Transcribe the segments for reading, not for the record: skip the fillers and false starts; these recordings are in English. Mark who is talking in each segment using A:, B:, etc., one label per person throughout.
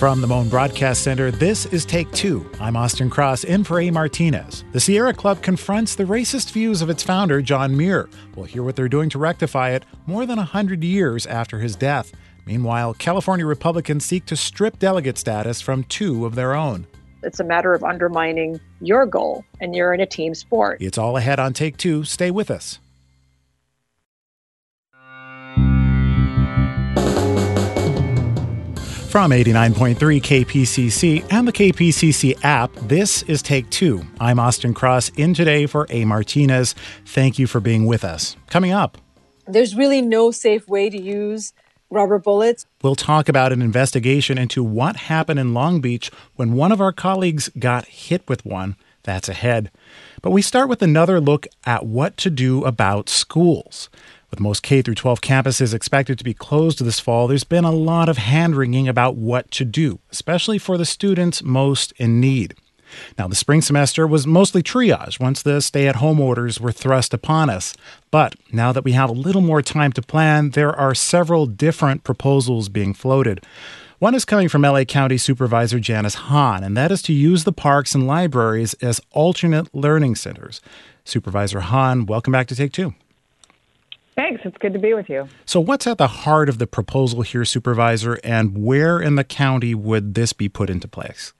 A: From the Moan Broadcast Center, this is Take Two. I'm Austin Cross, in for A. Martinez. The Sierra Club confronts the racist views of its founder, John Muir. We'll hear what they're doing to rectify it more than 100 years after his death. Meanwhile, California Republicans seek to strip delegate status from two of their own.
B: It's a matter of undermining your goal, and you're in a team sport.
A: It's all ahead on Take Two. Stay with us. From 89.3 KPCC and the KPCC app, this is Take Two. I'm Austin Cross, in today for A. Martinez. Thank you for being with us. Coming up,
C: there's really no safe way to use rubber bullets.
A: We'll talk about an investigation into what happened in Long Beach when one of our colleagues got hit with one. That's ahead. But we start with another look at what to do about schools. With most K-12 campuses expected to be closed this fall, there's been a lot of hand-wringing about what to do, especially for the students most in need. Now, the spring semester was mostly triage once the stay-at-home orders were thrust upon us. But now that we have a little more time to plan, there are several different proposals being floated. One is coming from LA County Supervisor Janice Hahn, and that is to use the parks and libraries as alternate learning centers. Supervisor Hahn, welcome back to Take Two.
D: Thanks. It's good to be with you.
A: So what's at the heart of the proposal here, Supervisor, and where in the county would this be put into place?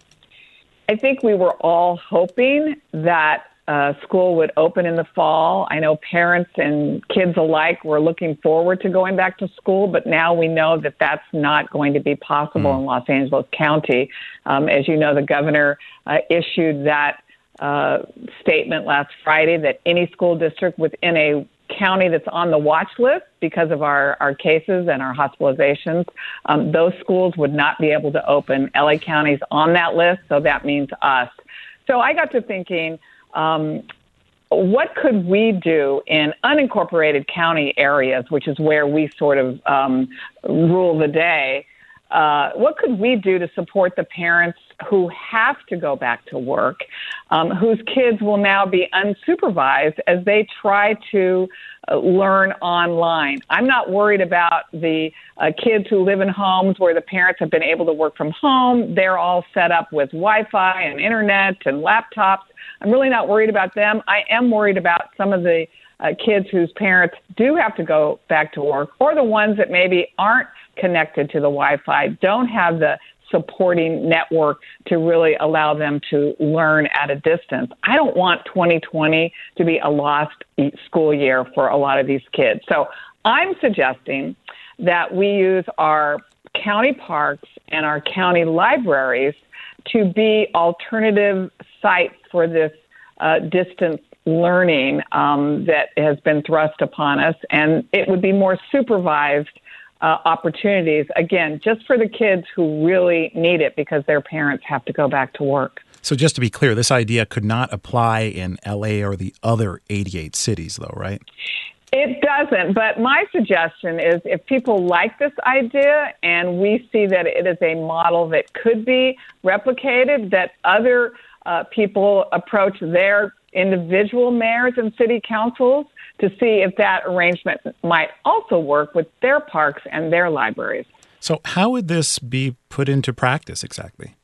D: I think we were all hoping that school would open in the fall. I know parents and kids alike were looking forward to going back to school, but now we know that that's not going to be possible in Los Angeles County. As you know, the governor issued that statement last Friday that any school district within a county that's on the watch list because of our cases and our hospitalizations, those schools would not be able to open. LA County's on that list, so that means us. So I got to thinking, what could we do in unincorporated county areas, which is where we sort of rule the day? What could we do to support the parents who have to go back to work, whose kids will now be unsupervised as they try to learn online? I'm not worried about the kids who live in homes where the parents have been able to work from home. They're all set up with Wi-Fi and internet and laptops. I'm really not worried about them. I am worried about some of the kids whose parents do have to go back to work, or the ones that maybe aren't connected to the Wi-Fi, don't have the supporting network to really allow them to learn at a distance. I don't want 2020 to be a lost school year for a lot of these kids. So I'm suggesting that we use our county parks and our county libraries to be alternative sites for this distance learning that has been thrust upon us, and it would be more supervised opportunities, again, just for the kids who really need it because their parents have to go back to work.
A: So just to be clear, this idea could not apply in LA or the other 88 cities, though, right?
D: It doesn't, but my suggestion is if people like this idea and we see that it is a model that could be replicated, that other people approach their individual mayors and city councils to see if that arrangement might also work with their parks and their libraries.
A: So how would this be put into practice exactly?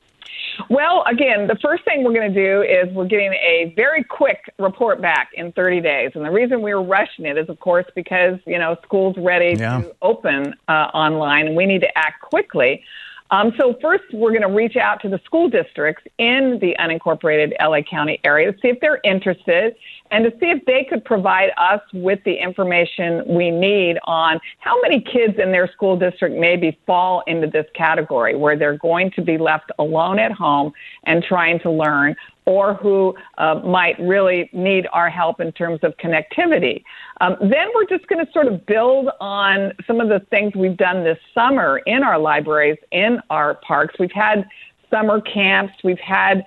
D: Well, again, the first thing we're going to do is we're getting a very quick report back in 30 days. And the reason we're rushing it is, of course, because, school's ready to open online and we need to act quickly. So first, we're going to reach out to the school districts in the unincorporated LA County area to see if they're interested and to see if they could provide us with the information we need on how many kids in their school district maybe fall into this category where they're going to be left alone at home and trying to learn, or who might really need our help in terms of connectivity. Then we're just going to sort of build on some of the things we've done this summer in our libraries, in our parks. We've had summer camps. We've had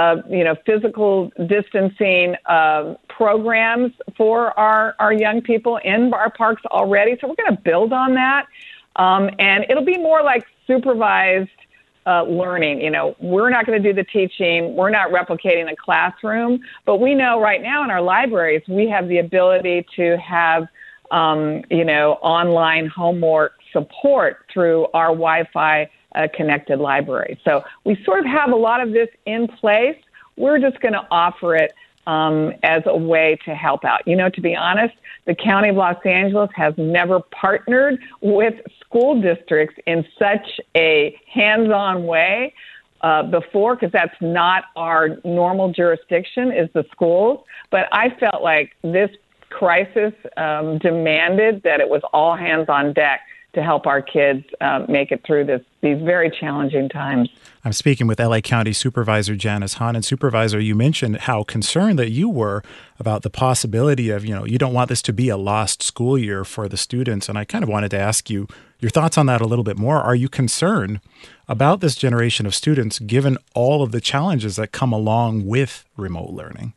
D: physical distancing programs for our young people in our parks already. So we're going to build on that. And it'll be more like supervised learning. We're not going to do the teaching. We're not replicating a classroom. But we know right now in our libraries, we have the ability to have, online homework support through our Wi-Fi a connected library. So we sort of have a lot of this in place. We're just going to offer it as a way to help out. To be honest, the County of Los Angeles has never partnered with school districts in such a hands-on way before, because that's not our normal jurisdiction, is the schools. But I felt like this crisis demanded that it was all hands on deck to help our kids make it through these very challenging times.
A: I'm speaking with LA County Supervisor Janice Hahn. And Supervisor, you mentioned how concerned that you were about the possibility of, you don't want this to be a lost school year for the students. And I kind of wanted to ask you your thoughts on that a little bit more. Are you concerned about this generation of students, given all of the challenges that come along with remote learning?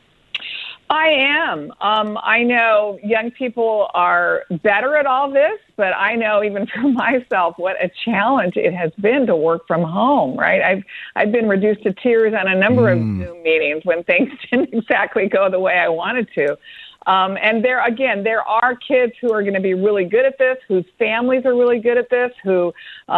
D: I am. I know young people are better at all this, but I know even for myself what a challenge it has been to work from home, right? I've been reduced to tears on a number of Zoom meetings when things didn't exactly go the way I wanted to. And there are kids who are going to be really good at this, whose families are really good at this, who,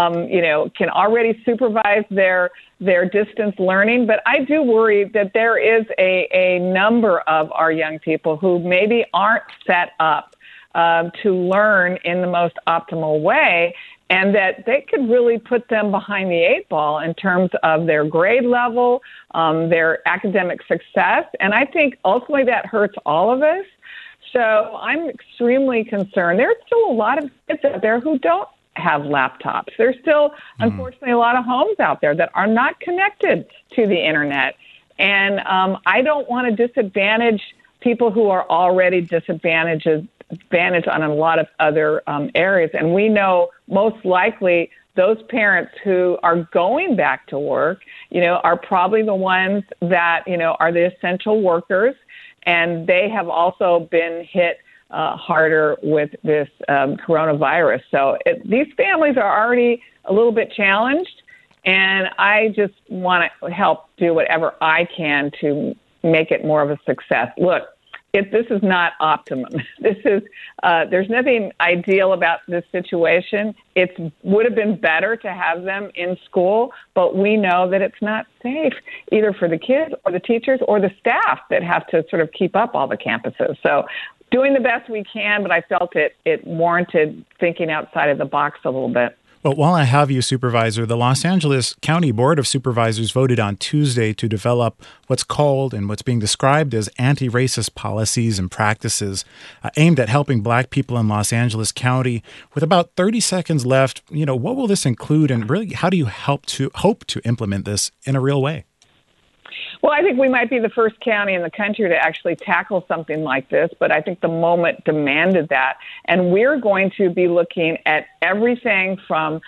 D: can already supervise their distance learning. But I do worry that there is a number of our young people who maybe aren't set up to learn in the most optimal way, and that they could really put them behind the eight ball in terms of their grade level, their academic success. And I think ultimately that hurts all of us. So I'm extremely concerned. There's still a lot of kids out there who don't have laptops. There's still, unfortunately, a lot of homes out there that are not connected to the internet. And I don't want to disadvantage people who are already disadvantaged on a lot of other areas. And we know most likely those parents who are going back to work, are probably the ones that, are the essential workers. And they have also been hit harder with this coronavirus. So these families are already a little bit challenged, and I just want to help do whatever I can to make it more of a success. Look, this is not optimum. There's nothing ideal about this situation. It would have been better to have them in school, but we know that it's not safe either for the kids or the teachers or the staff that have to sort of keep up all the campuses. So doing the best we can, but I felt it warranted thinking outside of the box a little bit.
A: Well, while I have you, Supervisor, the Los Angeles County Board of Supervisors voted on Tuesday to develop what's called and what's being described as anti-racist policies and practices aimed at helping Black people in Los Angeles County. With about 30 seconds left, what will this include, and really, how do you hope to implement this in a real way?
D: Well, I think we might be the first county in the country to actually tackle something like this, but I think the moment demanded that. And we're going to be looking at everything from,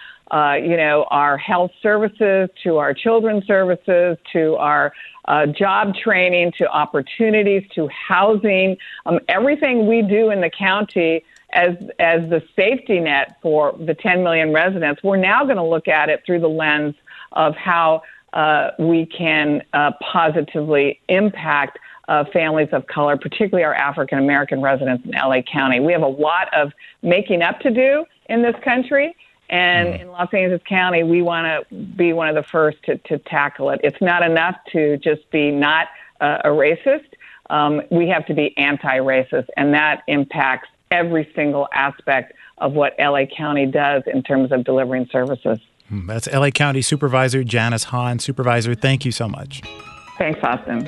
D: our health services to our children's services to our job training to opportunities to housing, everything we do in the county as the safety net for the 10 million residents. We're now going to look at it through the lens of how we can positively impact families of color, particularly our African-American residents in LA County. We have a lot of making up to do in this country, and in Los Angeles County, we want to be one of the first to tackle it. It's not enough to just be not a racist. We have to be anti-racist, and that impacts every single aspect of what LA County does in terms of delivering services.
A: That's LA County Supervisor Janice Hahn. Supervisor, thank you so much.
D: Thanks, Austin.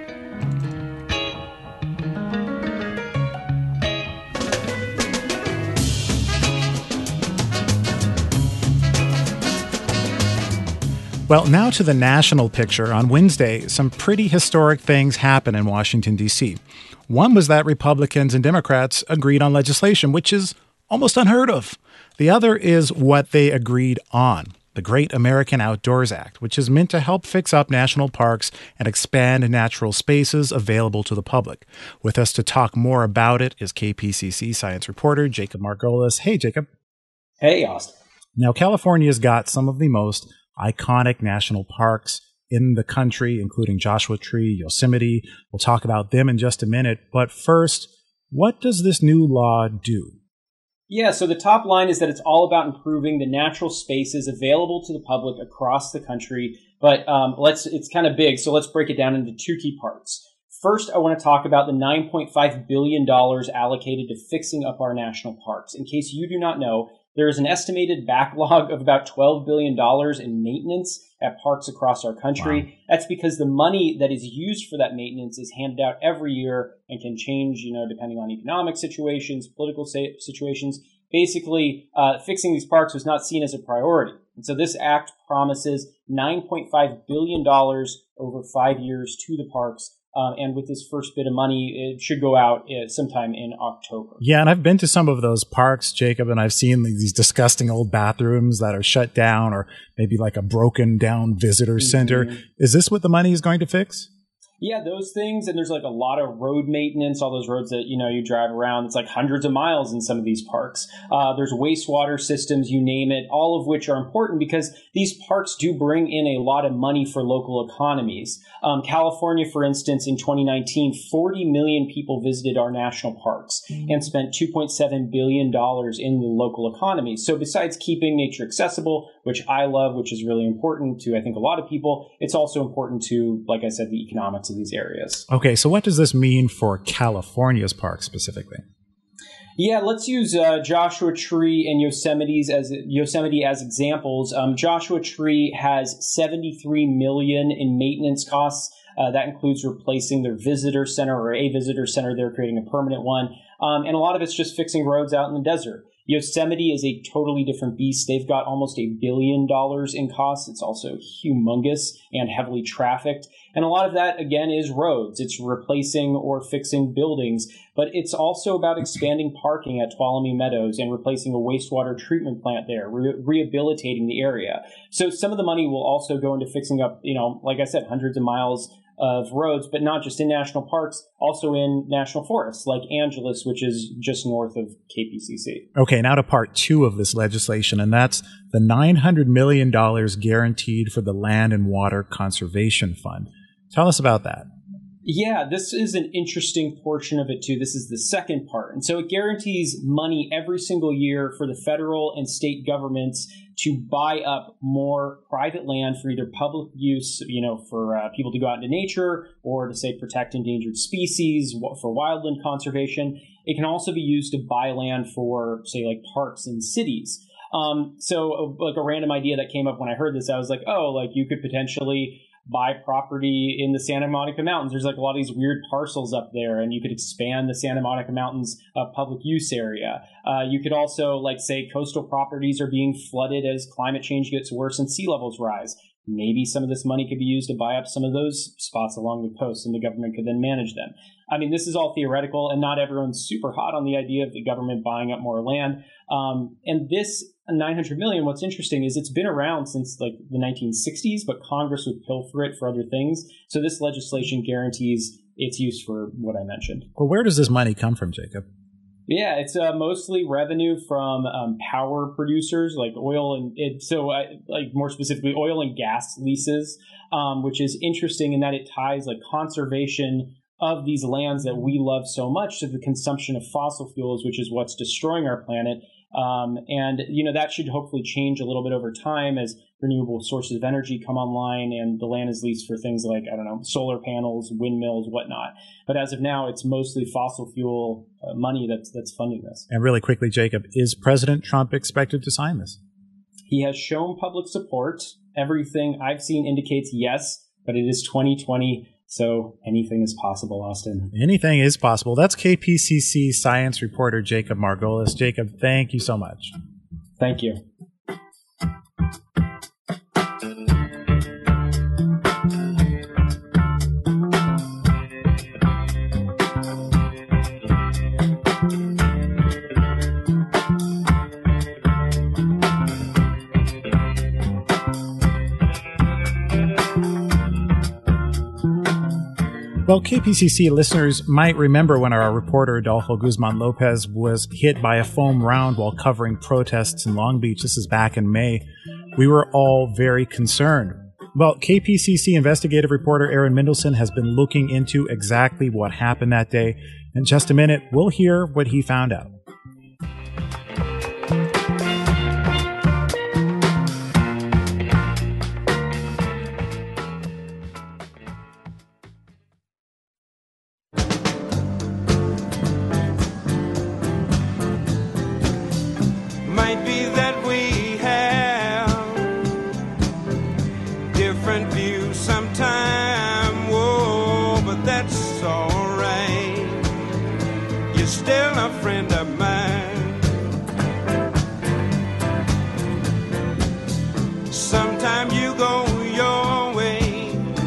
A: Well, now to the national picture. On Wednesday, some pretty historic things happened in Washington, D.C. One was that Republicans and Democrats agreed on legislation, which is almost unheard of. The other is what they agreed on, the Great American Outdoors Act, which is meant to help fix up national parks and expand natural spaces available to the public. With us to talk more about it is KPCC science reporter Jacob Margolis. Hey, Jacob.
E: Hey, Austin.
A: Now, California's got some of the most iconic national parks in the country, including Joshua Tree, Yosemite. We'll talk about them in just a minute. But first, what does this new law do?
E: Yeah, so the top line is that it's all about improving the natural spaces available to the public across the country. But it's kind of big, so let's break it down into two key parts. First, I want to talk about the $9.5 billion allocated to fixing up our national parks. In case you do not know, there is an estimated backlog of about $12 billion in maintenance at parks across our country. Wow. That's because the money that is used for that maintenance is handed out every year and can change, depending on economic situations, political situations. Basically, fixing these parks was not seen as a priority. And so this act promises $9.5 billion over 5 years to the parks. And with this first bit of money, it should go out sometime in October.
A: Yeah, and I've been to some of those parks, Jacob, and I've seen these disgusting old bathrooms that are shut down, or maybe like a broken down visitor center. Is this what the money is going to fix?
E: Yeah, those things. And there's like a lot of road maintenance, all those roads that, you drive around. It's like hundreds of miles in some of these parks. There's wastewater systems, you name it, all of which are important because these parks do bring in a lot of money for local economies. California, for instance, in 2019, 40 million people visited our national parks and spent $2.7 billion in the local economy. So besides keeping nature accessible, which I love, which is really important to, I think, a lot of people, it's also important to, like I said, the economics of these areas.
A: Okay, so what does this mean for California's parks specifically?
E: Yeah, let's use Joshua Tree and Yosemite as examples. Joshua Tree has $73 million in maintenance costs. That includes replacing their visitor center or a visitor center. They're creating a permanent one. And a lot of it's just fixing roads out in the desert. Yosemite is a totally different beast. They've got almost $1 billion in costs. It's also humongous and heavily trafficked. And a lot of that, again, is roads. It's replacing or fixing buildings. But it's also about expanding parking at Tuolumne Meadows and replacing a wastewater treatment plant there, rehabilitating the area. So some of the money will also go into fixing up, like I said, hundreds of miles of roads, but not just in national parks, also in national forests like Angeles, which is just north of KPCC.
A: Okay, now to part two of this legislation, and that's the $900 million guaranteed for the Land and Water Conservation Fund. Tell us about that.
E: Yeah, this is an interesting portion of it too. This is the second part. And so it guarantees money every single year for the federal and state governments to buy up more private land for either public use, for people to go out into nature, or to, say, protect endangered species, for wildland conservation. It can also be used to buy land for, say, like parks in cities. So like a random idea that came up when I heard this, I was like, you could potentially buy property in the Santa Monica Mountains. There's like a lot of these weird parcels up there, and you could expand the Santa Monica Mountains public use area. You could also, say, coastal properties are being flooded as climate change gets worse and sea levels rise. Maybe some of this money could be used to buy up some of those spots along the coast, and the government could then manage them. I mean, this is all theoretical, and not everyone's super hot on the idea of the government buying up more land. And this $900 million, what's interesting is it's been around since the 1960s, but Congress would pilfer it for other things. So this legislation guarantees its use for what I mentioned.
A: Well, where does this money come from, Jacob?
E: Yeah, it's mostly revenue from power producers like oil more specifically oil and gas leases, which is interesting in that it ties conservation of these lands that we love so much to the consumption of fossil fuels, which is what's destroying our planet. And that should hopefully change a little bit over time as renewable sources of energy come online and the land is leased for things like, solar panels, windmills, whatnot. But as of now, it's mostly fossil fuel money that's funding this.
A: And really quickly, Jacob, is President Trump expected to sign this?
E: He has shown public support. Everything I've seen indicates yes, but it is 2020. So anything is possible, Austin.
A: Anything is possible. That's KPCC science reporter Jacob Margolis. Jacob, thank you so much.
E: Thank you.
A: Well, KPCC listeners might remember when our reporter Adolfo Guzman Lopez was hit by a foam round while covering protests in Long Beach. This is back in May. We were all very concerned. Well, KPCC investigative reporter Aaron Mendelson has been looking into exactly what happened that day. In just a minute, we'll hear what he found out.
F: Sometimes you go your way,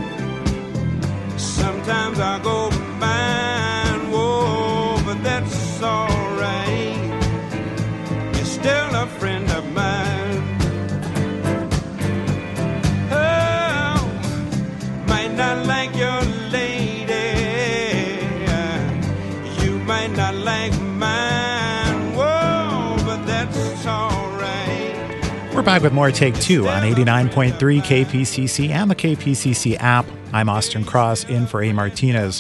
F: sometimes I go mine. Whoa, but that's alright. You're still a friend of mine. Oh, might not like your lady, you might not like mine. Whoa, but that's alright.
A: We're back with more Take Two on 89.3 KPCC and the KPCC app. I'm Austin Cross in for A. Martinez.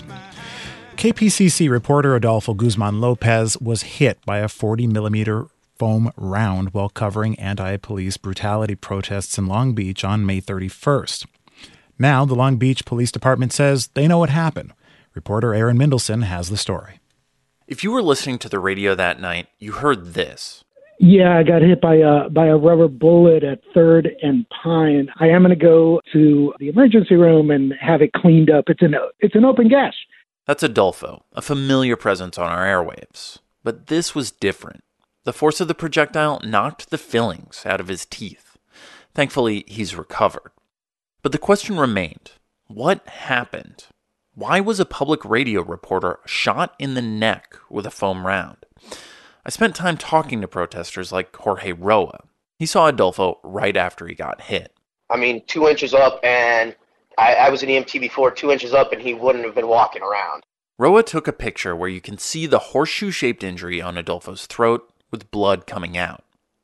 A: KPCC reporter Adolfo Guzman Lopez was hit by a 40-millimeter foam round while covering anti-police brutality protests in Long Beach on May 31st. Now, the Long Beach Police Department says they know what happened. Reporter Aaron Mendelson has the story.
G: If you were listening to the radio that night, you heard this.
H: Yeah, I got hit by a rubber bullet at 3rd and Pine. I am going to go to the emergency room and have it cleaned up. It's an open gash.
G: That's Adolfo, a familiar presence on our airwaves. But this was different. The force of the projectile knocked the fillings out of his teeth. Thankfully, he's recovered. But the question remained, what happened? Why was a public radio reporter shot in the neck with a foam round? I spent time talking to protesters like Jorge Roa. He saw Adolfo right after he got hit.
I: 2 inches up, and I was an EMT before, 2 inches up, and he wouldn't have been walking around.
G: Roa took a picture where you can see the horseshoe-shaped injury on Adolfo's throat with blood coming out.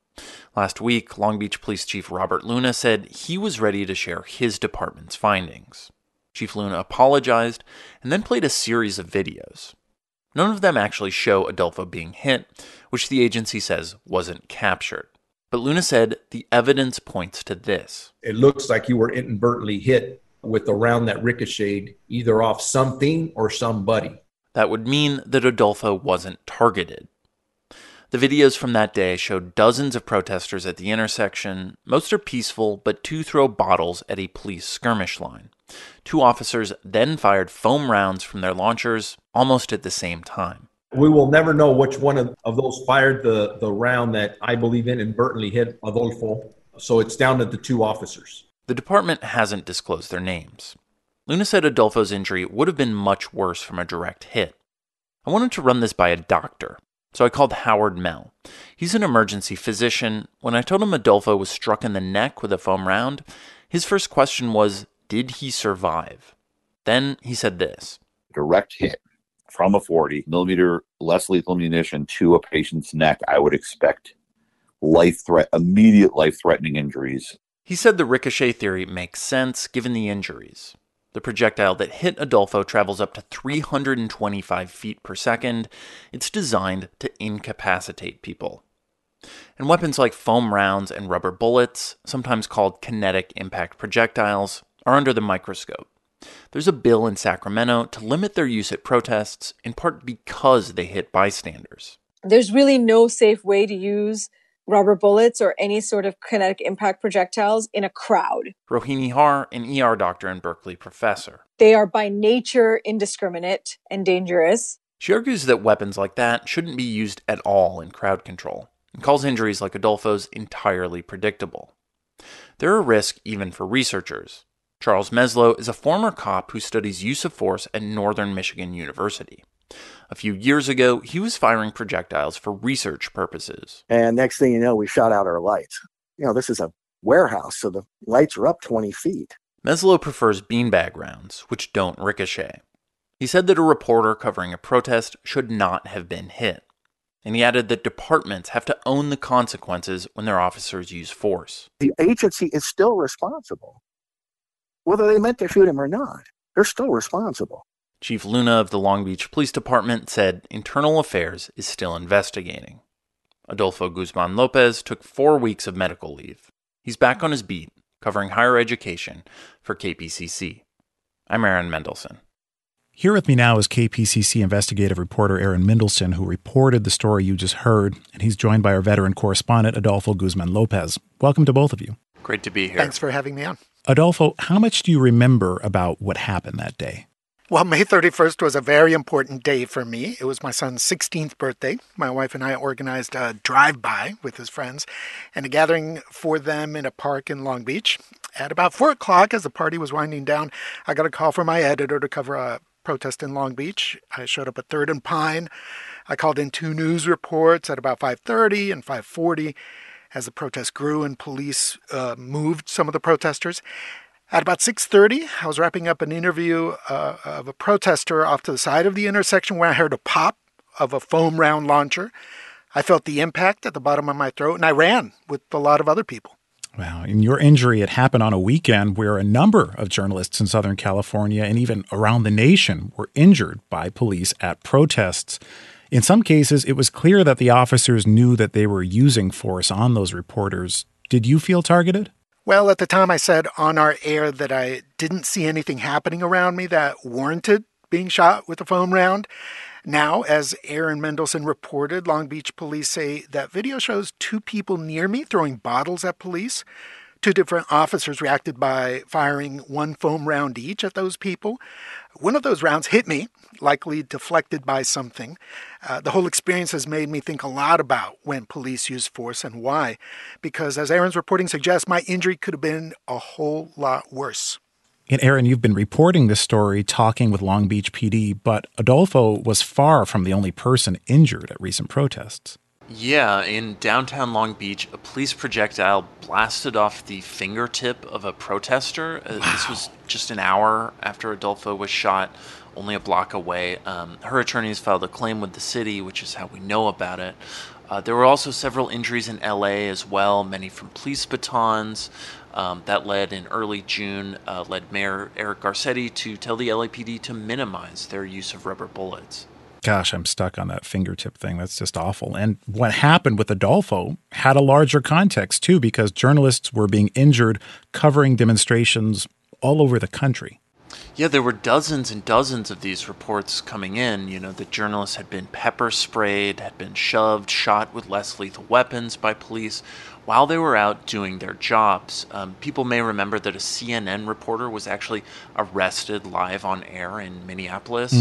G: Last week, Long Beach Police Chief Robert Luna said he was ready to share his department's findings. Chief Luna apologized and then played a series of videos. None of them actually show Adolfo being hit, which the agency says wasn't captured. But Luna said the evidence points to this.
J: It looks like you were inadvertently hit with a round that ricocheted either off something or somebody.
G: That would mean that Adolfo wasn't targeted. The videos from that day showed dozens of protesters at the intersection. Most are peaceful, but 2 throw bottles at a police skirmish line. 2 officers then fired foam rounds from their launchers almost at the same time.
J: We will never know which one of those fired the round that I believe inadvertently hit Adolfo. So it's down to the 2 officers.
G: The department hasn't disclosed their names. Luna said Adolfo's injury would have been much worse from a direct hit. I wanted to run this by a doctor, so I called Howard Mell. He's an emergency physician. When I told him Adolfo was struck in the neck with a foam round, his first question was, did he survive? Then he said this.
K: Direct hit from a 40-millimeter less lethal munition to a patient's neck, I would expect immediate life-threatening injuries.
G: He said the ricochet theory makes sense given the injuries. The projectile that hit Adolfo travels up to 325 feet per second. It's designed to incapacitate people. And weapons like foam rounds and rubber bullets, sometimes called kinetic impact projectiles, are under the microscope. There's a bill in Sacramento to limit their use at protests, in part because they hit bystanders.
C: There's really no safe way to use rubber bullets or any sort of kinetic impact projectiles in a crowd.
G: Rohini Har, an ER doctor and Berkeley professor.
C: They are by nature indiscriminate and dangerous.
G: She argues that weapons like that shouldn't be used at all in crowd control, and calls injuries like Adolfo's entirely predictable. They're a risk even for researchers. Charles Meslow is a former cop who studies use of force at Northern Michigan University. A few years ago, he was firing projectiles for research purposes.
L: And next thing you know, we shot out our lights. This is a warehouse, so the lights are up 20 feet.
G: Meslow prefers beanbag rounds, which don't ricochet. He said that a reporter covering a protest should not have been hit. And he added that departments have to own the consequences when their officers use force.
L: The agency is still responsible. Whether they meant to shoot him or not, they're still responsible.
G: Chief Luna of the Long Beach Police Department said Internal Affairs is still investigating. Adolfo Guzman Lopez took 4 weeks of medical leave. He's back on his beat, covering higher education for KPCC. I'm Aaron Mendelson.
A: Here with me now is KPCC investigative reporter Aaron Mendelson, who reported the story you just heard, and he's joined by our veteran correspondent, Adolfo Guzman Lopez. Welcome to both of you.
G: Great to be here.
M: Thanks for having me on.
A: Adolfo, how much do you remember about what happened that day?
M: Well, May 31st was a very important day for me. It was my son's 16th birthday. My wife and I organized a drive-by with his friends and a gathering for them in a park in Long Beach. At about 4 o'clock, as the party was winding down, I got a call from my editor to cover a protest in Long Beach. I showed up at 3rd and Pine. I called in 2 news reports at about 5:30 and 5:40 as the protest grew and police moved some of the protesters. At about 6:30, I was wrapping up an interview of a protester off to the side of the intersection when I heard a pop of a foam round launcher. I felt the impact at the bottom of my throat, and I ran with a lot of other people.
A: Wow. In your injury, it happened on a weekend where a number of journalists in Southern California and even around the nation were injured by police at protests. In some cases, it was clear that the officers knew that they were using force on those reporters. Did you feel targeted?
M: Well, at the time I said on our air that I didn't see anything happening around me that warranted being shot with a foam round. Now, as Aaron Mendelsohn reported, Long Beach police say that video shows 2 people near me throwing bottles at police. 2 different officers reacted by firing 1 foam round each at those people. One of those rounds hit me, likely deflected by something. The whole experience has made me think a lot about when police use force and why, because as Aaron's reporting suggests, my injury could have been a whole lot worse.
A: And Aaron, you've been reporting this story, talking with Long Beach PD, but Adolfo was far from the only person injured at recent protests.
G: Yeah, in downtown Long Beach, a police projectile blasted off the fingertip of a protester. This was just an hour after Adolfo was shot, only a block away. Her attorneys filed a claim with the city, which is how we know about it. There were also several injuries in L.A. as well, many from police batons. That led in early June, led Mayor Eric Garcetti to tell the LAPD to minimize their use of rubber bullets.
A: Gosh, I'm stuck on that fingertip thing. That's just awful. And what happened with Adolfo had a larger context, too, because journalists were being injured covering demonstrations all over the country.
G: Yeah, there were dozens and dozens of these reports coming in. You know, the journalists had been pepper sprayed, had been shoved, shot with less lethal weapons by police while they were out doing their jobs. People may remember that a CNN reporter was actually arrested live on air in Minneapolis.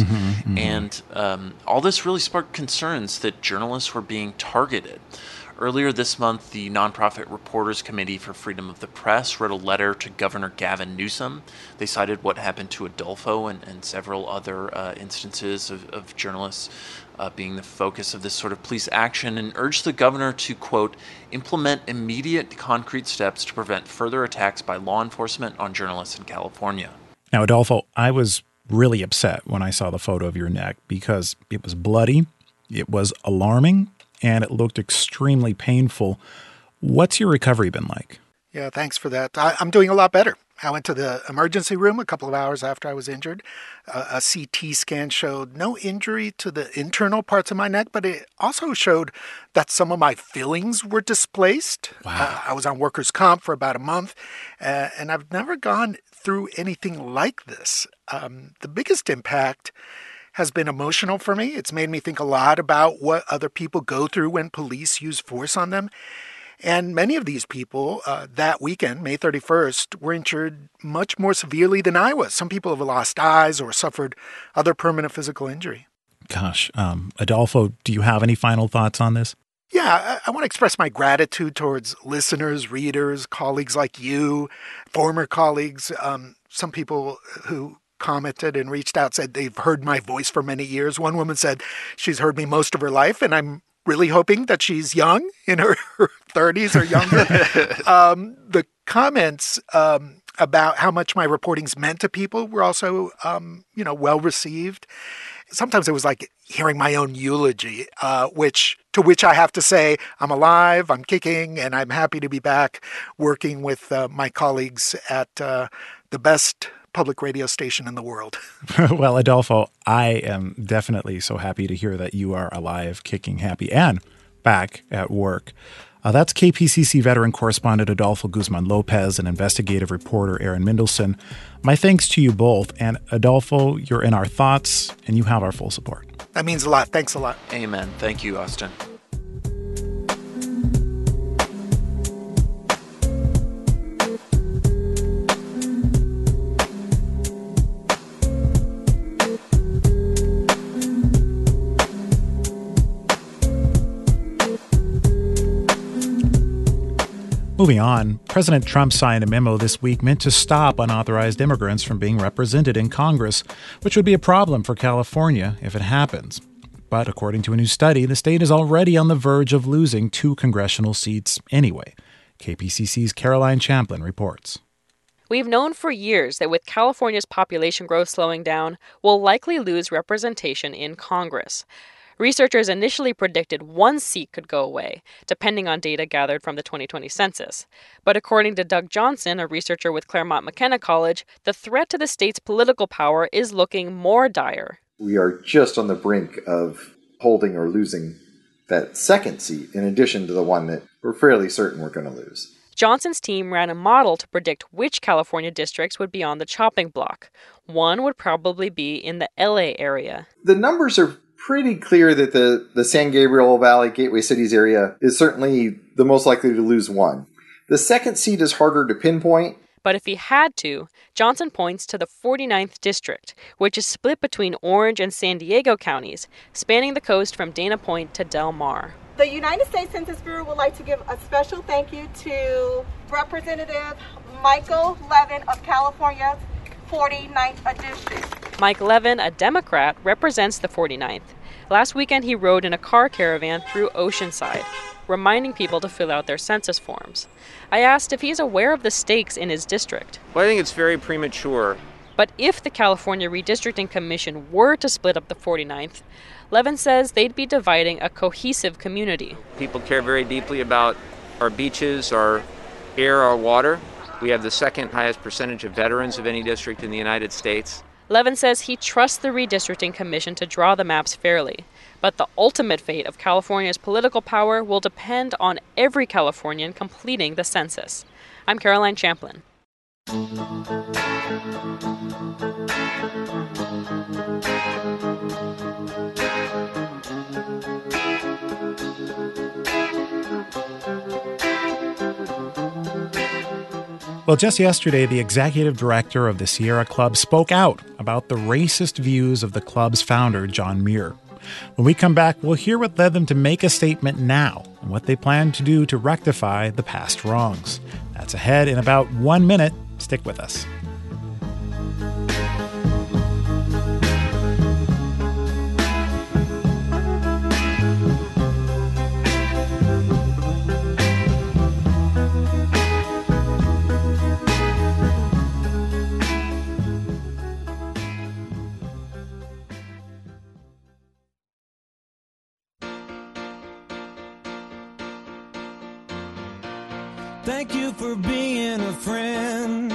G: And all this really sparked concerns that journalists were being targeted. Earlier this month, the nonprofit Reporters Committee for Freedom of the Press wrote a letter to Governor Gavin Newsom. They cited what happened to Adolfo and several other instances of journalists being the focus of this sort of police action and urged the governor to, quote, implement immediate concrete steps to prevent further attacks by law enforcement on journalists in California.
A: Now, Adolfo, I was really upset when I saw the photo of your neck because it was bloody, it was alarming, and it looked extremely painful. What's your recovery been like?
M: Yeah, thanks for that. I'm doing a lot better. I went to the emergency room a couple of hours after I was injured. A CT scan showed no injury to the internal parts of my neck, but it also showed that some of my fillings were displaced.
A: Wow.
M: I was on workers' comp for about a month, and I've never gone through anything like this. The biggest impact has been emotional for me. It's made me think a lot about what other people go through when police use force on them. And many of these people that weekend, May 31st, were injured much more severely than I was. Some people have lost eyes or suffered other permanent physical injury.
A: Gosh, Adolfo, do you have any final thoughts on this?
M: Yeah, I want to express my gratitude towards listeners, readers, colleagues like you, former colleagues, some people who commented and reached out, said they've heard my voice for many years. One woman said she's heard me most of her life, and I'm really hoping that she's young, in her 30s or younger. The comments about how much my reporting's meant to people were also, well received. Sometimes it was like hearing my own eulogy, to which I have to say I'm alive, I'm kicking, and I'm happy to be back working with my colleagues at the best public radio station in the world.
A: Well, Adolfo, I am definitely so happy to hear that you are alive, kicking, happy, and back at work. That's KPCC veteran correspondent Adolfo Guzman Lopez and investigative reporter Aaron Mendelsohn. My thanks to you both. And Adolfo, you're in our thoughts, and you have our full support.
M: That means a lot. Thanks a lot.
G: Amen. Thank you, Austin.
A: Moving on, President Trump signed a memo this week meant to stop unauthorized immigrants from being represented in Congress, which would be a problem for California if it happens. But according to a new study, the state is already on the verge of losing 2 congressional seats anyway. KPCC's Caroline Champlin reports.
N: We've known for years that with California's population growth slowing down, we'll likely lose representation in Congress. Researchers initially predicted 1 seat could go away, depending on data gathered from the 2020 census. But according to Doug Johnson, a researcher with Claremont McKenna College, the threat to the state's political power is looking more dire.
O: We are just on the brink of holding or losing that second seat, in addition to the one that we're fairly certain we're going to lose.
N: Johnson's team ran a model to predict which California districts would be on the chopping block. One would probably be in the LA area.
O: The numbers are pretty clear that the San Gabriel Valley, Gateway Cities area is certainly the most likely to lose one. The second seat is harder to pinpoint.
N: But if he had to, Johnson points to the 49th district, which is split between Orange and San Diego counties, spanning the coast from Dana Point to Del Mar.
P: The United States Census Bureau would like to give a special thank you to Representative Michael Levin of California's 49th district.
N: Mike Levin, a Democrat, represents the 49th. Last weekend he rode in a car caravan through Oceanside, reminding people to fill out their census forms. I asked if he's aware of the stakes in his district.
Q: Well, I think it's very premature.
N: But if the California Redistricting Commission were to split up the 49th, Levin says they'd be dividing a cohesive community.
Q: People care very deeply about our beaches, our air, our water. We have the second highest percentage of veterans of any district in the United States.
N: Levin says he trusts the Redistricting Commission to draw the maps fairly, but the ultimate fate of California's political power will depend on every Californian completing the census. I'm Caroline Champlin.
A: Well, just yesterday, the executive director of the Sierra Club spoke out about the racist views of the club's founder, John Muir. When we come back, we'll hear what led them to make a statement now and what they plan to do to rectify the past wrongs. That's ahead in about 1 minute. Stick with us.
F: Thank you for being a friend.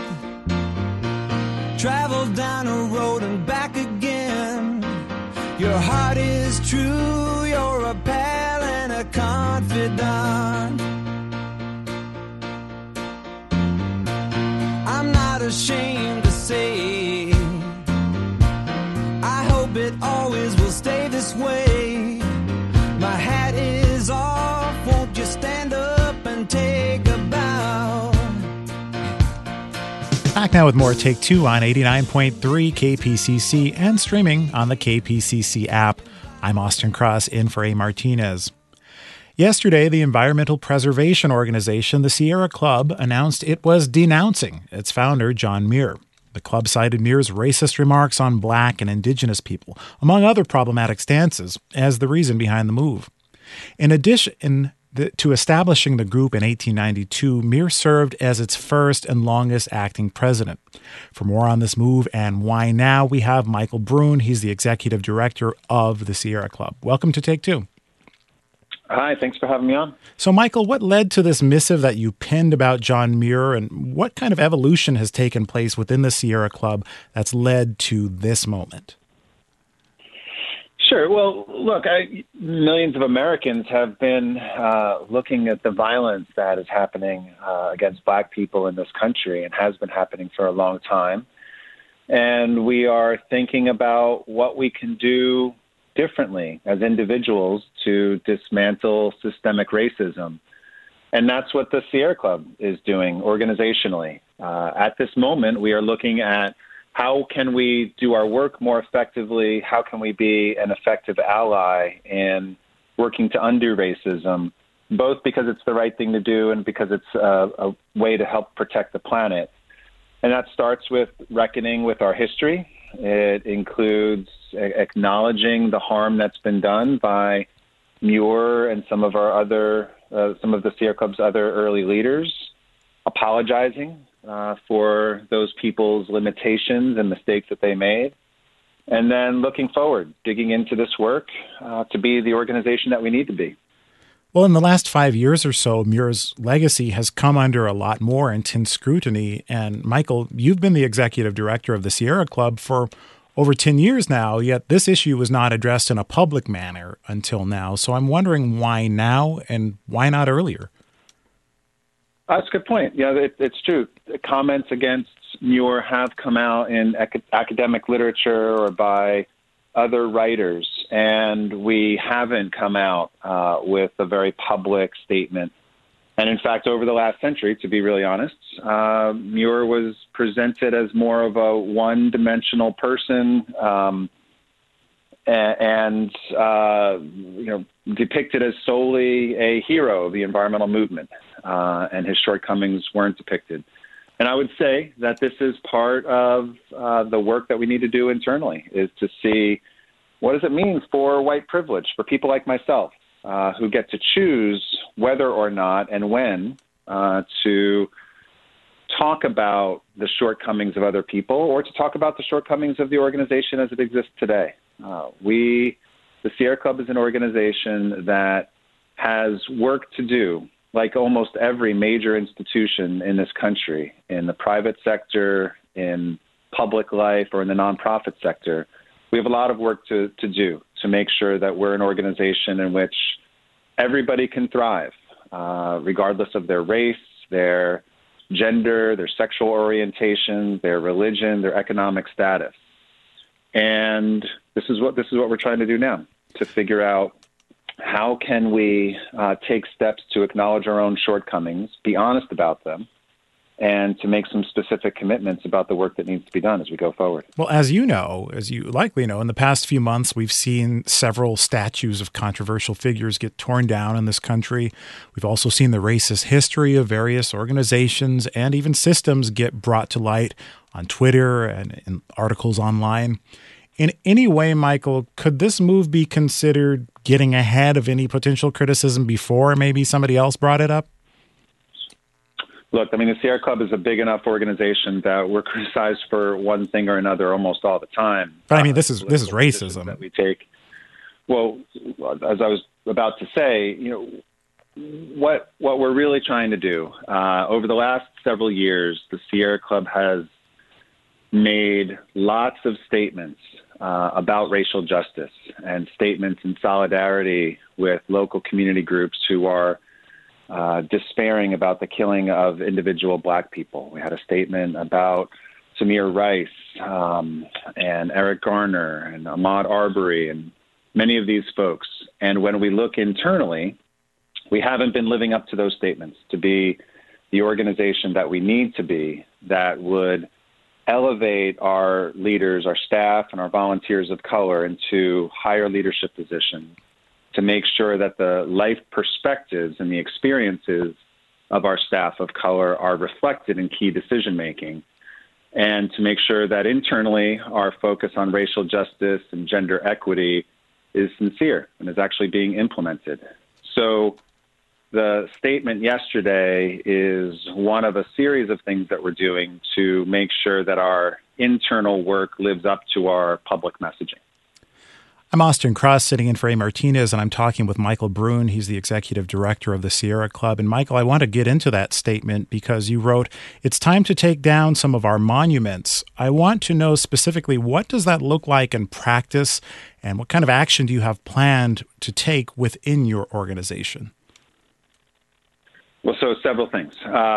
F: Travel down a road and back again. Your heart is true, you're a pal and a confidant. I'm not ashamed to say, I hope it always will stay this way. My hat is off, won't you stand up and take a bow?
A: Back now with more Take Two on 89.3 KPCC and streaming on the KPCC app. I'm Austin Cross in for A. Martinez. Yesterday, the environmental preservation organization, the Sierra Club, announced it was denouncing its founder, John Muir. The club cited Muir's racist remarks on Black and Indigenous people, among other problematic stances, as the reason behind the move. In addition to establishing the group in 1892, Muir served as its first and longest acting president. For more on this move and why now, we have Michael Brune. He's the executive director of the Sierra Club. Welcome to Take Two.
R: Hi, thanks for having me on.
A: So, Michael, what led to this missive that you penned about John Muir, and what kind of evolution has taken place within the Sierra Club that's led to this moment?
R: Sure. Well, look, millions of Americans have been looking at the violence that is happening against Black people in this country and has been happening for a long time. And we are thinking about what we can do differently as individuals to dismantle systemic racism. And that's what the Sierra Club is doing organizationally. At this moment, we are looking at how can we do our work more effectively? How can we be an effective ally in working to undo racism both because it's the right thing to do and because it's a way to help protect the planet. And that starts with reckoning with our history. It includes acknowledging the harm that's been done by Muir and some of the Sierra Club's other early leaders, apologizing for those people's limitations and mistakes that they made, and then looking forward, digging into this work to be the organization that we need to be.
A: Well, in the last 5 years or so, Muir's legacy has come under a lot more intense scrutiny. And Michael, you've been the executive director of the Sierra Club for over 10 years now, yet this issue was not addressed in a public manner until now. So I'm wondering why now and why not earlier?
R: That's a good point. Yeah, it's true. The comments against Muir have come out in academic literature or by other writers, and we haven't come out with a very public statement. And in fact, over the last century, to be really honest, Muir was presented as more of a one-dimensional person and depicted as solely a hero of the environmental movement, and his shortcomings weren't depicted. And I would say that this is part of the work that we need to do internally, is to see what does it mean for white privilege, for people like myself, who get to choose whether or not and when to talk about the shortcomings of other people or to talk about the shortcomings of the organization as it exists today. The Sierra Club is an organization that has work to do, like almost every major institution in this country, in the private sector, in public life, or in the nonprofit sector. We have a lot of work to do to make sure that we're an organization in which everybody can thrive, regardless of their race, their gender, their sexual orientation, their religion, their economic status. And this is what we're trying to do now, to figure out how can we take steps to acknowledge our own shortcomings, be honest about them, and to make some specific commitments about the work that needs to be done as we go forward.
A: Well, as you likely know, in the past few months, we've seen several statues of controversial figures get torn down in this country. We've also seen the racist history of various organizations and even systems get brought to light on Twitter and in articles online. In any way, Michael, could this move be considered getting ahead of any potential criticism before maybe somebody else brought it up?
R: Look, I mean, the Sierra Club is a big enough organization that we're criticized for one thing or another almost all the time.
A: But I mean, this is racism
R: that we take. Well, as I was about to say, what we're really trying to do over the last several years, the Sierra Club has made lots of statements about racial justice and statements in solidarity with local community groups who are despairing about the killing of individual Black people. We had a statement about Tamir Rice and Eric Garner and Ahmaud Arbery and many of these folks. And when we look internally, we haven't been living up to those statements to be the organization that we need to be, that would elevate our leaders, our staff, and our volunteers of color into higher leadership positions, to make sure that the life perspectives and the experiences of our staff of color are reflected in key decision-making, and to make sure that internally our focus on racial justice and gender equity is sincere and is actually being implemented. So the statement yesterday is one of a series of things that we're doing to make sure that our internal work lives up to our public messaging.
A: I'm Austin Cross, sitting in for A. Martinez, and I'm talking with Michael Brune. He's the executive director of the Sierra Club. And Michael, I want to get into that statement because you wrote, "It's time to take down some of our monuments." I want to know specifically, what does that look like in practice, and what kind of action do you have planned to take within your organization?
R: Well, so several things.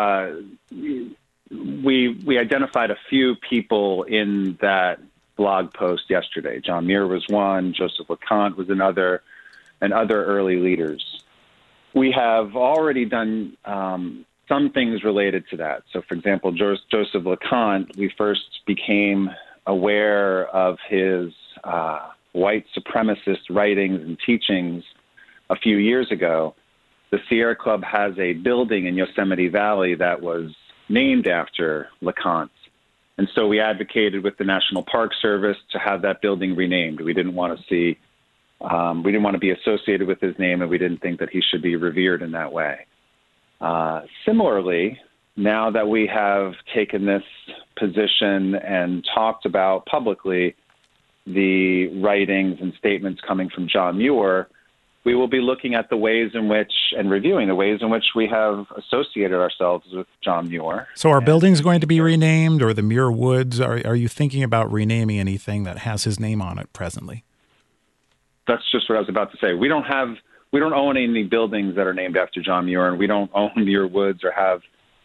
R: We identified a few people in that blog post yesterday. John Muir was one, Joseph LeConte was another, and other early leaders. We have already done some things related to that. So, for example, Joseph LeConte, we first became aware of his white supremacist writings and teachings a few years ago. the Sierra Club has a building in Yosemite Valley that was named after LeConte. And so we advocated with the National Park Service to have that building renamed. We didn't want to be associated with his name, and we didn't think that he should be revered in that way. Similarly, now that we have taken this position and talked about publicly the writings and statements coming from John Muir, we will be looking at the ways in which, and reviewing the ways in which we have associated ourselves with John Muir.
A: So are buildings going to be renamed, or the Muir Woods? Are you thinking about renaming anything that has his name on it presently?
R: That's just what I was about to say. We don't own any buildings that are named after John Muir, and we don't own Muir Woods or have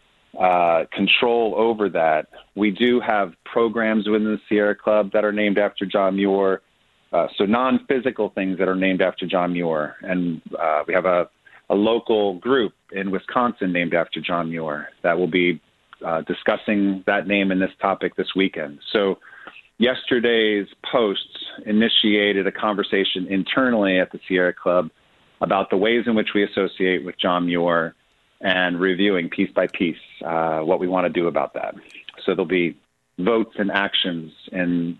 R: control over that. We do have programs within the Sierra Club that are named after John Muir, so non-physical things that are named after John Muir. And we have a local group in Wisconsin named after John Muir that will be discussing that name and this topic this weekend. So yesterday's posts initiated a conversation internally at the Sierra Club about the ways in which we associate with John Muir and reviewing piece by piece what we want to do about that. So there'll be votes and actions in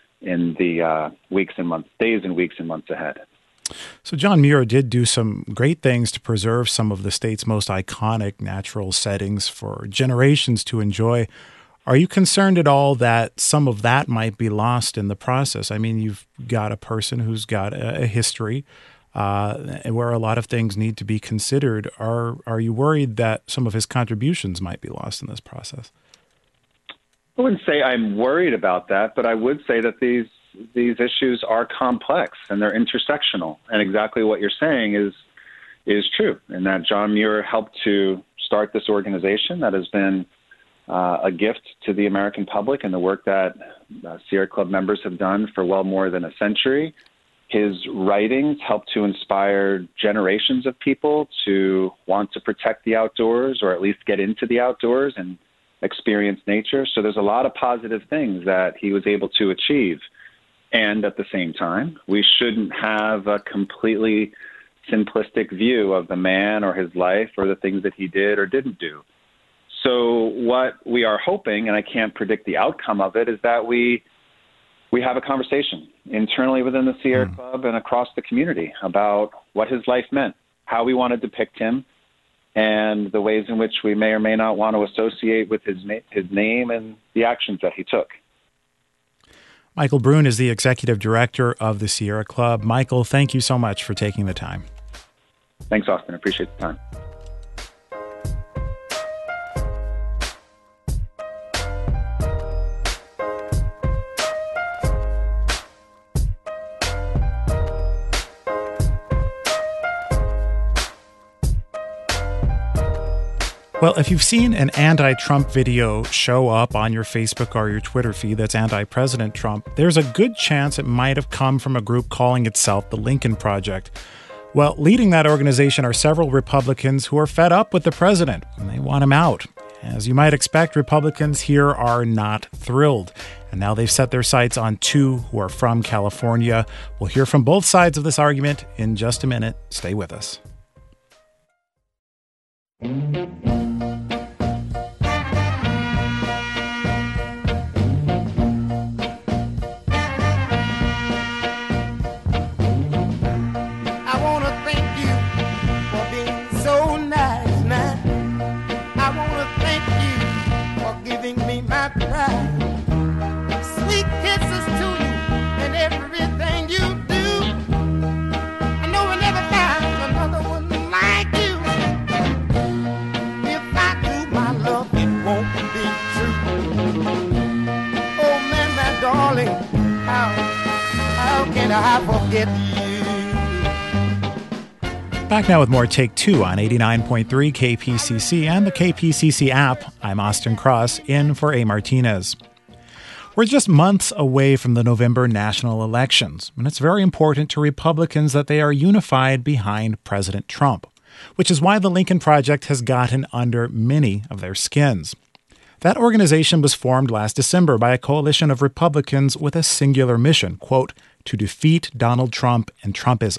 R: the days and weeks and months ahead.
A: So John Muir did do some great things to preserve some of the state's most iconic natural settings for generations to enjoy. Are you concerned at all that some of that might be lost in the process? I mean, you've got a person who's got a history where a lot of things need to be considered. Are you worried that some of his contributions might be lost in this process?
R: I wouldn't say I'm worried about that, but I would say that these issues are complex and they're intersectional. And exactly what you're saying is true, and that John Muir helped to start this organization that has been a gift to the American public and the work that Sierra Club members have done for well more than a century. His writings helped to inspire generations of people to want to protect the outdoors, or at least get into the outdoors and experience nature. So there's a lot of positive things that he was able to achieve. And at the same time, we shouldn't have a completely simplistic view of the man or his life or the things that he did or didn't do. So what we are hoping, and I can't predict the outcome of it, is that we have a conversation internally within the Sierra Club and across the community about what his life meant, how we want to depict him, and the ways in which we may or may not want to associate with his name and the actions that he took.
A: Michael Brune is the executive director of the Sierra Club. Michael, thank you so much for taking the time.
R: Thanks, Austin. I appreciate the time.
A: Well, if you've seen an anti-Trump video show up on your Facebook or your Twitter feed that's anti-President Trump, there's a good chance it might have come from a group calling itself the Lincoln Project. Well, leading that organization are several Republicans who are fed up with the president, and they want him out. As you might expect, Republicans here are not thrilled. And now they've set their sights on two who are from California. We'll hear from both sides of this argument in just a minute. Stay with us.
F: I forget you.
A: Back now with more Take Two on 89.3 KPCC and the KPCC app. I'm Austin Cross, in for A. Martinez. We're just months away from the November national elections, and it's very important to Republicans that they are unified behind President Trump, which is why the Lincoln Project has gotten under many of their skins. That organization was formed last December by a coalition of Republicans with a singular mission, quote, to defeat Donald Trump and Trumpism.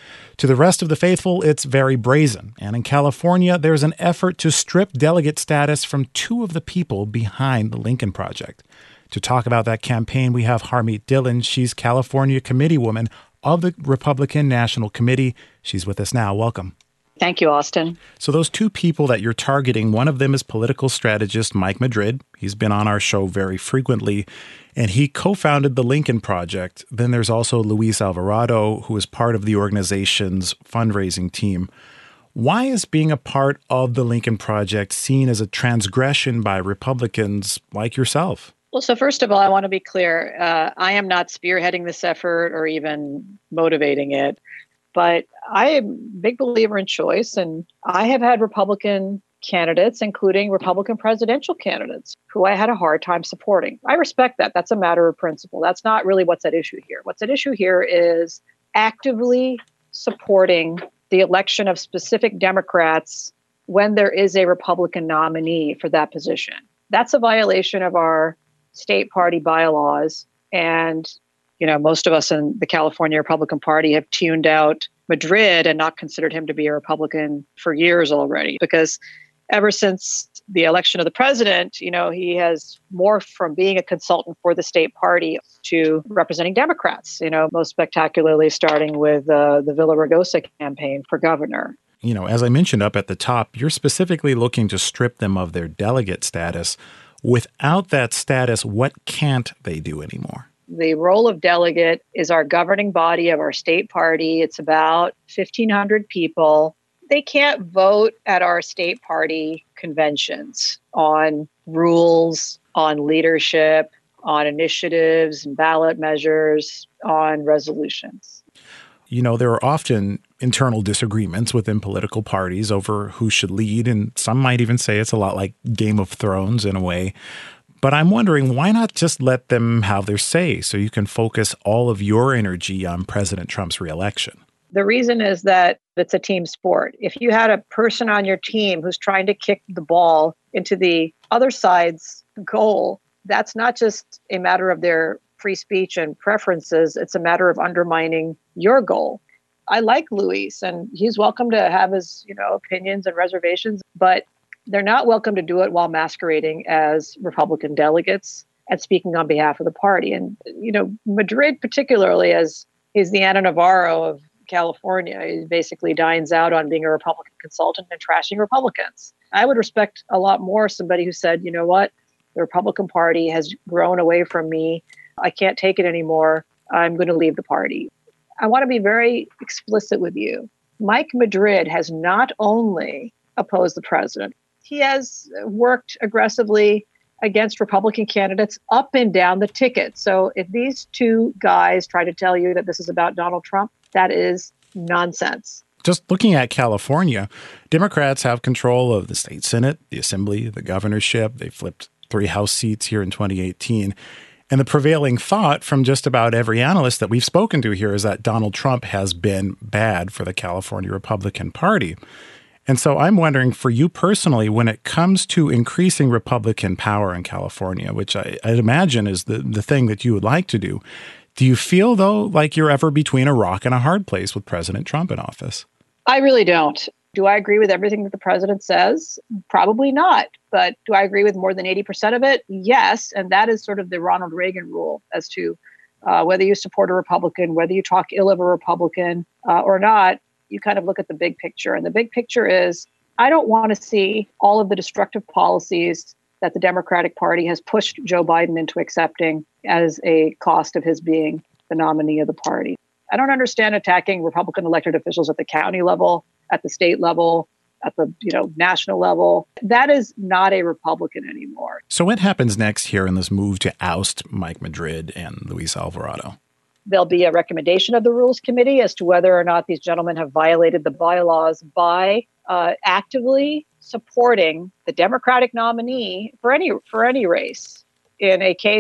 A: To the rest of the faithful, it's very brazen. And in California, there's an effort to strip delegate status from two of the people behind the Lincoln Project. To talk about that campaign, we have Harmeet Dhillon. She's California committeewoman of the Republican National Committee. She's with us now. Welcome.
B: Thank you, Austin.
A: So those two people that you're targeting, one of them is political strategist Mike Madrid. He's been on our show very frequently, and he co-founded the Lincoln Project. Then there's also Luis Alvarado, who is part of the organization's fundraising team. Why is being a part of the Lincoln Project seen as a transgression by Republicans like yourself?
B: Well, so first of all, I want to be clear. I am not spearheading this effort or even motivating it. But I am a big believer in choice, and I have had Republican candidates, including Republican presidential candidates, who I had a hard time supporting. I respect that. That's a matter of principle. That's not really what's at issue here. What's at issue here is actively supporting the election of specific Democrats when there is a Republican nominee for that position. That's a violation of our state party bylaws, and most of us in the California Republican Party have tuned out Madrid and not considered him to be a Republican for years already, because ever since the election of the president, he has morphed from being a consultant for the state party to representing Democrats, most spectacularly starting with the Villaraigosa campaign for governor.
A: As I mentioned up at the top, you're specifically looking to strip them of their delegate status. Without that status, what can't they do anymore?
B: The role of delegate is our governing body of our state party. It's about 1,500 people. They can't vote at our state party conventions on rules, on leadership, on initiatives and ballot measures, on resolutions.
A: There are often internal disagreements within political parties over who should lead, and some might even say it's a lot like Game of Thrones in a way. But I'm wondering, why not just let them have their say so you can focus all of your energy on President Trump's reelection?
B: The reason is that it's a team sport. If you had a person on your team who's trying to kick the ball into the other side's goal, that's not just a matter of their free speech and preferences. It's a matter of undermining your goal. I like Luis, and he's welcome to have his, opinions and reservations, but they're not welcome to do it while masquerading as Republican delegates and speaking on behalf of the party. And, Madrid particularly, as he's the Ana Navarro of California, he basically dines out on being a Republican consultant and trashing Republicans. I would respect a lot more somebody who said, you know what, the Republican Party has grown away from me. I can't take it anymore. I'm going to leave the party. I want to be very explicit with you. Mike Madrid has not only opposed the president, he has worked aggressively against Republican candidates up and down the ticket. So if these two guys try to tell you that this is about Donald Trump, that is nonsense.
A: Just looking at California, Democrats have control of the state Senate, the Assembly, the governorship. They flipped 3 House seats here in 2018. And the prevailing thought from just about every analyst that we've spoken to here is that Donald Trump has been bad for the California Republican Party. And so I'm wondering, for you personally, when it comes to increasing Republican power in California, which I'd imagine is the thing that you would like to do you feel, though, like you're ever between a rock and a hard place with President Trump in office?
B: I really don't. Do I agree with everything that the president says? Probably not. But do I agree with more than 80% of it? Yes. And that is sort of the Ronald Reagan rule as to whether you support a Republican, whether you talk ill of a Republican or not. You kind of look at the big picture. And the big picture is, I don't want to see all of the destructive policies that the Democratic Party has pushed Joe Biden into accepting as a cost of his being the nominee of the party. I don't understand attacking Republican elected officials at the county level, at the state level, at the national level. That is not a Republican anymore.
A: So what happens next here in this move to oust Mike Madrid and Luis Alvarado?
B: There'll be a recommendation of the Rules Committee as to whether or not these gentlemen have violated the bylaws by actively supporting the Democratic nominee for any race in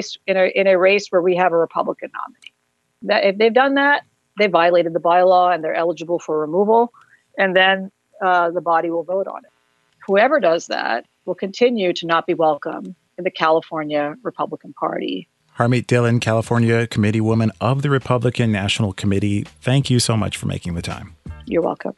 B: a race where we have a Republican nominee. That if they've done that, they violated the bylaw and they're eligible for removal, and then the body will vote on it. Whoever does that will continue to not be welcome in the California Republican Party.
A: Harmeet Dillon, California Committeewoman of the Republican National Committee, thank you so much for making the time.
B: You're welcome.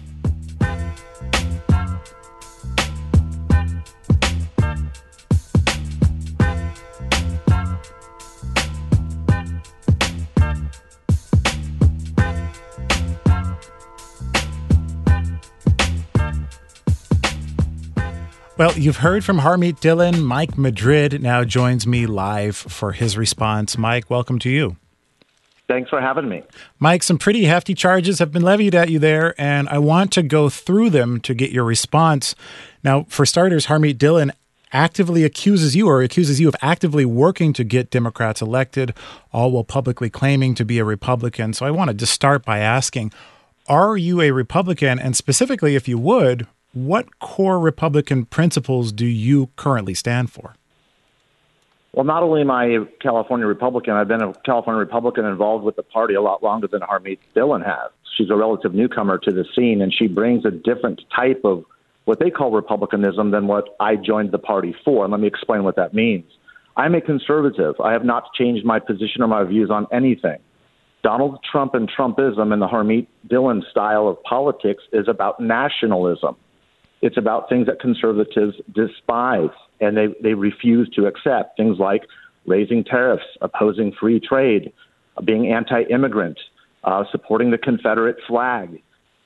A: Well, you've heard from Harmeet Dillon. Mike Madrid now joins me live for his response. Mike, welcome to you.
S: Thanks for having me.
A: Mike, some pretty hefty charges have been levied at you there, and I want to go through them to get your response. Now, for starters, Harmeet Dillon actively accuses you of actively working to get Democrats elected, all while publicly claiming to be a Republican. So I wanted to start by asking, are you a Republican? And specifically, if you would, what core Republican principles do you currently stand for?
S: Well, not only am I a California Republican, I've been a California Republican involved with the party a lot longer than Harmeet Dillon has. She's a relative newcomer to the scene, and she brings a different type of what they call Republicanism than what I joined the party for. And let me explain what that means. I'm a conservative. I have not changed my position or my views on anything. Donald Trump and Trumpism and the Harmeet Dillon style of politics is about nationalism. It's about things that conservatives despise and they refuse to accept, things like raising tariffs, opposing free trade, being anti-immigrant, supporting the Confederate flag,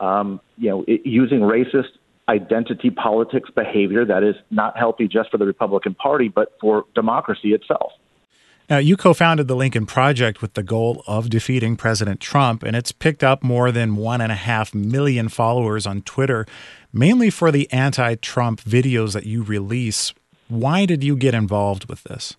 S: using racist identity politics behavior that is not healthy just for the Republican Party, but for democracy itself.
A: Now, you co-founded the Lincoln Project with the goal of defeating President Trump, and it's picked up more than 1.5 million followers on Twitter, mainly for the anti-Trump videos that you release. Why did you get involved with this?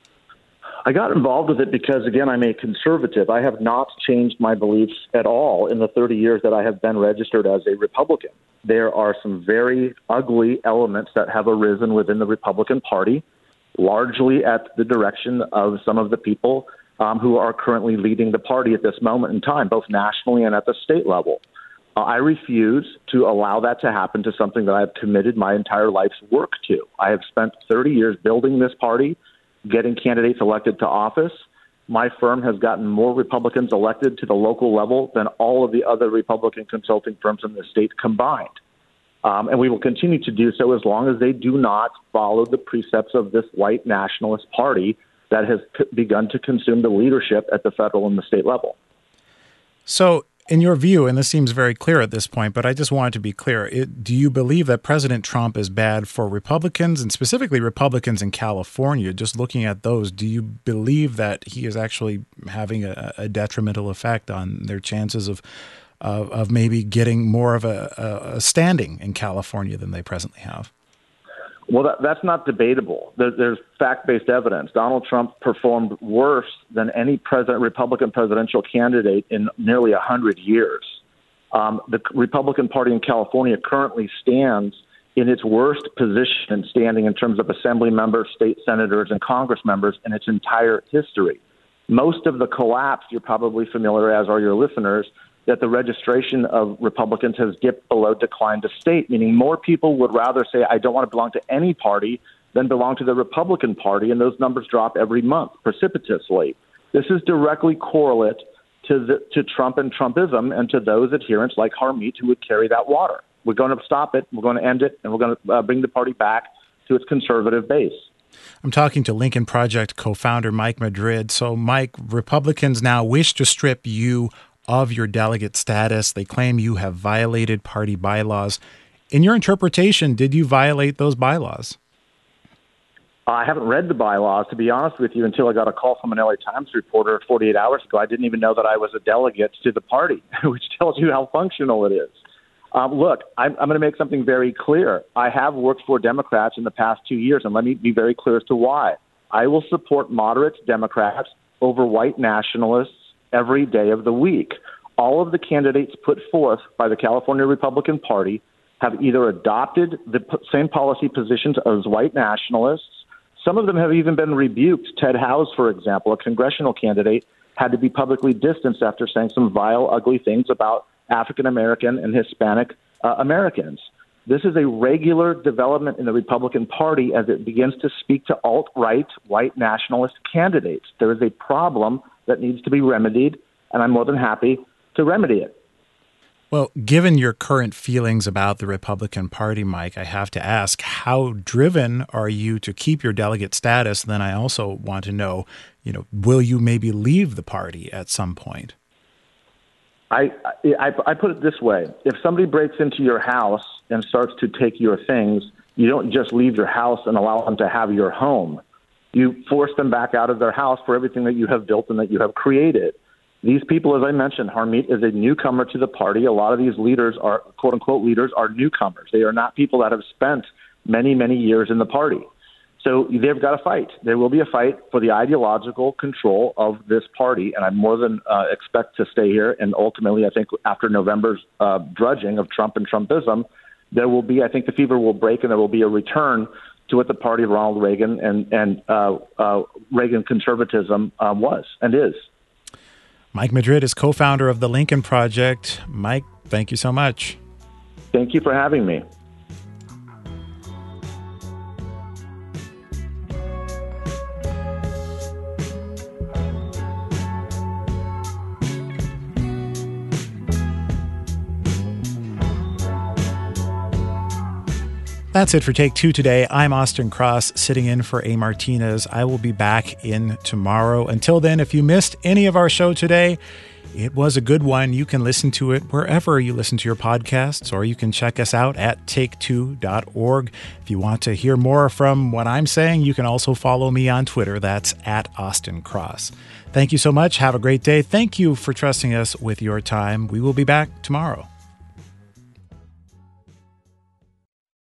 S: I got involved with it because, again, I'm a conservative. I have not changed my beliefs at all in the 30 years that I have been registered as a Republican. There are some very ugly elements that have arisen within the Republican Party, largely at the direction of some of the people who are currently leading the party at this moment in time, both nationally and at the state level. I refuse to allow that to happen to something that I've committed my entire life's work to. I have spent 30 years building this party, getting candidates elected to office. My firm has gotten more Republicans elected to the local level than all of the other Republican consulting firms in the state combined. And we will continue to do so as long as they do not follow the precepts of this white nationalist party that has begun to consume the leadership at the federal and the state level.
A: So, in your view, and this seems very clear at this point, but I just wanted to be clear, do you believe that President Trump is bad for Republicans, and specifically Republicans in California? Just looking at those, do you believe that he is actually having a detrimental effect on their chances of maybe getting more of a standing in California than they presently have?
S: Well, that's not debatable. There's fact-based evidence. Donald Trump performed worse than any Republican presidential candidate in nearly 100 years. The Republican Party in California currently stands in its worst position standing in terms of assembly members, state senators, and Congress members in its entire history. Most of the collapse, you're probably familiar, as are your listeners, that the registration of Republicans has dipped below decline to state, meaning more people would rather say, I don't want to belong to any party than belong to the Republican Party, and those numbers drop every month precipitously. This is directly correlate to Trump and Trumpism and to those adherents like Harmeet who would carry that water. We're going to stop it, we're going to end it, and we're going to bring the party back to its conservative base.
A: I'm talking to Lincoln Project co-founder Mike Madrid. So, Mike, Republicans now wish to strip you of your delegate status. They claim you have violated party bylaws. In your interpretation, did you violate those bylaws?
S: I haven't read the bylaws, to be honest with you, until I got a call from an LA Times reporter 48 hours ago. I didn't even know that I was a delegate to the party, which tells you how functional it is. Look, I'm going to make something very clear. I have worked for Democrats in the past 2 years, and let me be very clear as to why. I will support moderate Democrats over white nationalists every day of the week. All of the candidates put forth by the California Republican Party have either adopted the same policy positions as white nationalists. Some of them have even been rebuked. Ted Howes, for example, a congressional candidate, had to be publicly distanced after saying some vile, ugly things about African American and Hispanic Americans. This is a regular development in the Republican Party as it begins to speak to alt-right, white nationalist candidates. There is a problem that needs to be remedied, and I'm more than happy to remedy it.
A: Well, given your current feelings about the Republican Party, Mike, I have to ask, how driven are you to keep your delegate status? And then I also want to know, will you maybe leave the party at some point?
S: I put it this way. If somebody breaks into your house and starts to take your things, you don't just leave your house and allow them to have your home. You force them back out of their house for everything that you have built and that you have created. These people, as I mentioned, Harmeet is a newcomer to the party. A lot of these leaders are, quote-unquote, leaders are newcomers. They are not people that have spent many, many years in the party. So they've got to fight. There will be a fight for the ideological control of this party, and I more than expect to stay here. And ultimately, I think after November's drudging of Trump and Trumpism, there will be, I think the fever will break and there will be a return to what the party of Ronald Reagan and Reagan conservatism was and is.
A: Mike Madrid is co-founder of the Lincoln Project. Mike, thank you so much.
S: Thank you for having me.
A: That's it for Take Two today. I'm Austin Cross, sitting in for A. Martinez. I will be back in tomorrow. Until then, if you missed any of our show today, it was a good one. You can listen to it wherever you listen to your podcasts, or you can check us out at take2.org. If you want to hear more from what I'm saying, you can also follow me on Twitter. That's at Austin Cross. Thank you so much. Have a great day. Thank you for trusting us with your time. We will be back tomorrow.